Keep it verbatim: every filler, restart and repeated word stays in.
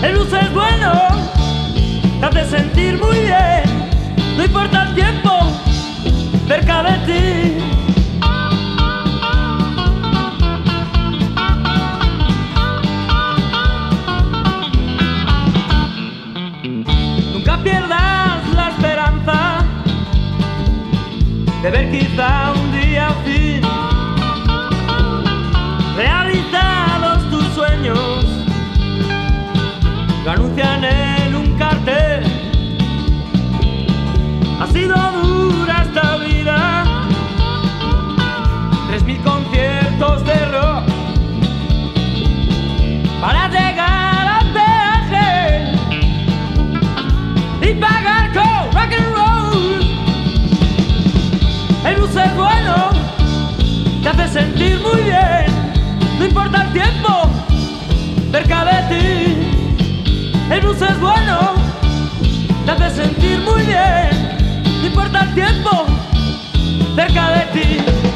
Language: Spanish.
El blues es bueno, te hace sentir muy bien. No importa el tiempo cerca de ti. Nunca pierdas la esperanza de ver quizá un día al fin realizados tus sueños. Lo anuncian en un cartel. Ha sido dura esta vida. Tres mil conciertos de rock para llegar al peaje y pagar con rock and roll. El blues es bueno, te hace sentir muy bien. No importa el tiempo cerca de ti. El blues es bueno, te hace sentir muy bien. No importa el tiempo cerca de ti.